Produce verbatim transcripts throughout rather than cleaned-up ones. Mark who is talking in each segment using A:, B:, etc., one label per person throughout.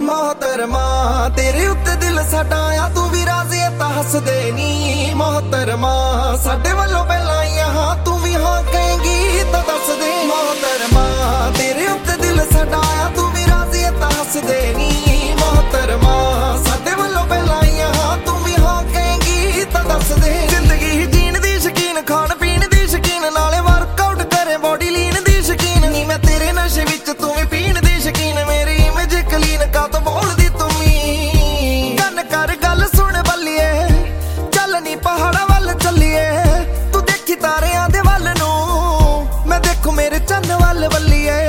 A: मोहतरमा तेरे उत्ते दिल साडा आ तू भी राजी है तां हसदे नी। मोहतरमा साडे वल्लों पहलां ही हां तू भी हां कहेंगी तां दस दे। मोहतरमा तेरे उत्ते दिल साडा आ तू भी राजी है तां हसदे नी। मोहतरमा साडे वल्लों पहलां ही हां तू भी हां कहेंगी तां दस दे। जिंदगी ही जीण दी शकीन खाण पीण दी शकीन नाले वर्कआउट करे बॉडी लीन दी शकीन नी। मैं तेरे नशे विच तू भी पीण दी शकीन मेरी इमेज क्लीन का तो बोलदी तुमी। गन कर गल सुन बल्लिए चल नी पहाड़ा वल चलिए तू देखी तारियां दे वल नू मैं देखू मेरे चन्न वल बल्लिए।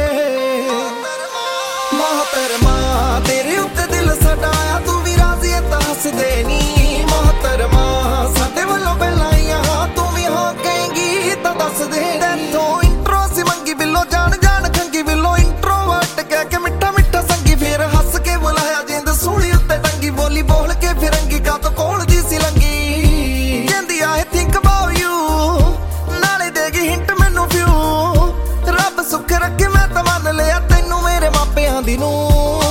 A: मोहतरमा तेरे उत्ते दिल साडा आ तू भी राजी है तां हसदे नी। मोहतरमा साडे वल्लों पहलां ही हां तू भी हां कहेंगी तां दस दे। तैथों इंट्रो सी मंगी बिल्लो जान जान खंगी बिल्लो इंट्रोवर्ट कह के मिठा मिठा संगी फिर हस के बुलाया जिंद सूली उत्ते टंगी बोली बोल के फिरंगी का तो कोल दी सी लंगी। कहंदी आई थिंक अबाउट यू नाले देगी हिंट मैनू व्यू रब सुख रखे मैं तां मन लिया तैनू मेरे मापियां दी नू।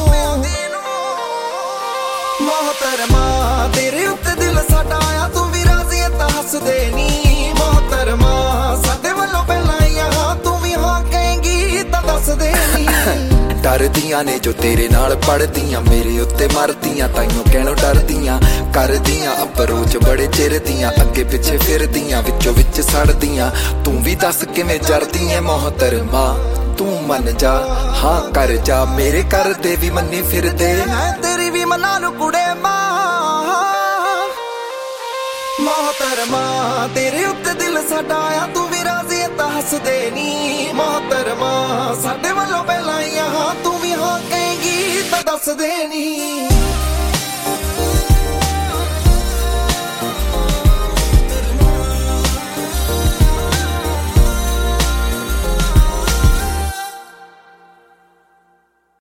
A: मोहतरमा तेरे उत्ते दिल साडा आ तू भी राजी है तां हसदे नी। मोहतरमा साडे वल्लों पहलां ही हां तू भी हां कहेंगी तां दस दे नी।
B: डरदियां ने जो तेरे नाल पढ़दियां मेरे उत्ते मरदियां ताइयों कहणों डरदियां करदियां अप्रोच बड़े चिर दियां अगे पिछे फिरदियां विचों विच सड़दियां तू भी दस किवें जरदी ऐ। मोहतरमा तू मन जा हाँ कर जा मेरे कर दे भी मन्नी फिर दे
A: मैं तेरी भी मना लू कुड़े मां। मोहतरमा तेरे उत्ते दिल साडा आ तू भी राजी है तां हसदे नी। मोहतरमा साडे वल्लों पहलां ही हां तू भी हां कहेंगी तां दस दे नी।